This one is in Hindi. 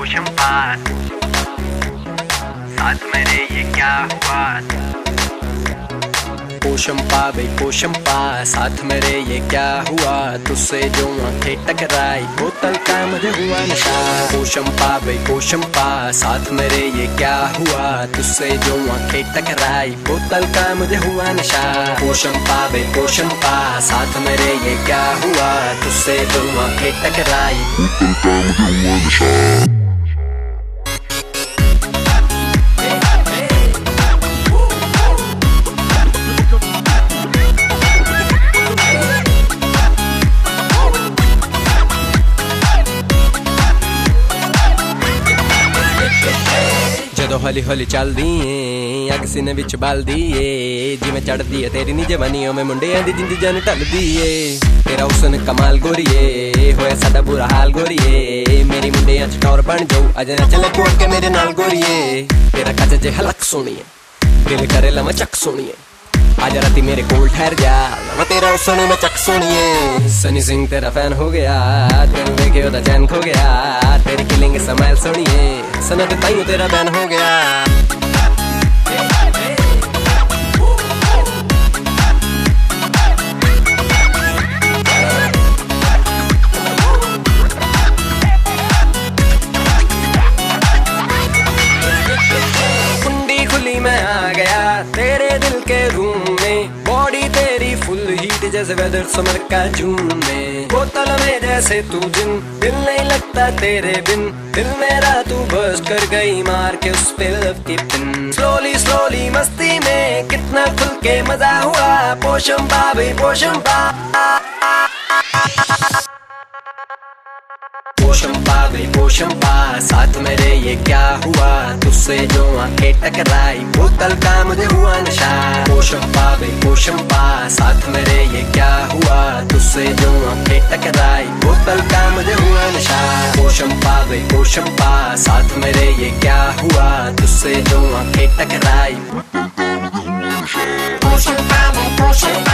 पोषम पास, साथ मेरे ये क्या हुआ। पोषम पा बे पोषम पा, साथ मेरे ये क्या हुआ। तुझसे जो आंखें टकराई बोतल का मुझे हुआ नशा। पोषम पा बे पोषम पा, साथ मेरे ये क्या हुआ। तुझसे जो आंखें टकराई बोतल का मुझे हुआ नशा। पोषम पा बे पोषम पा, साथ मेरे ये क्या हुआ। तुझसे जो आंखें टकराई बोतल का मुझे हुआ नशा। ਜਦੋਂ ਹੌਲੀ ਹੌਲੀ ਚੱਲਦੀ ਏ ਅੱਗ ਸੀਨੇ ਵਿੱਚ ਬਲਦੀ ਏ। ਜਿਵੇਂ ਚੜਦੀ ਏ ਤੇਰੀ ਨੀ ਜਵਾਨੀ ਓਵੇਂ ਮੁੰਡਿਆਂ ਦੀ ਜਿੰਦ ਜਾਨ ਢਲਦੀ ਏ। ਤੇਰਾ ਹੁਸਨ ਕਮਾਲ ਗੋਰੀਏ, ਹੋਇਆ ਸਾਡਾ ਬੁਰਾ ਹਾਲ ਗੋਰੀਏ। ਮੇਰੀ ਮੁੰਡਿਆਂ ਚ ਟੌਰ ਬਣ ਜਾਊ, ਅਜੇ ਨਾ ਚੱਲੇ ਤੂੰ ਅੱਗੇ ਮੇਰੇ ਨਾਲ ਗੋਰੀਏ। ਤੇਰਾ ਕੱਚ ਜਿਹਾ ਲੱਕ ਸੋਹਣੀਏ, ਦਿਲ ਕਰੇ ਲਵਾਂ ਚੱਕ ਸੋਹਣੀਏ। आज राती मेरे कोल ठहर जा, मैं तेरा हुस्न में चक सोनिए। सनी सिंह तेरा फैन हो गया, तेरे देखे ओदा चैन खो गया। तेरी किलिंग स्माइल सोनिए, सना ते ताईं तेरा बैन हो गया। कुंडी खुली मैं आ गया तेरे दिल के रूम में। बॉडी तेरी फुल हीट जैसे वेदर समर का जून में। बोतल में जैसे तू जिन, दिल नहीं लगता तेरे बिन। दिल मेरा तू बर्स्ट कर गई मार के उस पे लव की पिन। स्लोली स्लोली मस्ती में कितना खुल के मजा हुआ। पोषम पा भाई पोषम पा, पोषम पा भाई पोषम पा, साथ मेरे ये क्या हुआ। तुझसे जो आंखें टकराई बोतल का मुझे हुआ नशा। पोषम पा भाई पोषम पा, साथ मेरे ये क्या हुआ। तुझसे जो आंखें टकराई बोतल का मुझे हुआ नशा। पोषम पा भाई पोषम पा, साथ मेरे ये क्या हुआ। तुझसे जो आंखें टकराई बोतल का मुझे हुआ नशा। पोषम पा भाई पोषम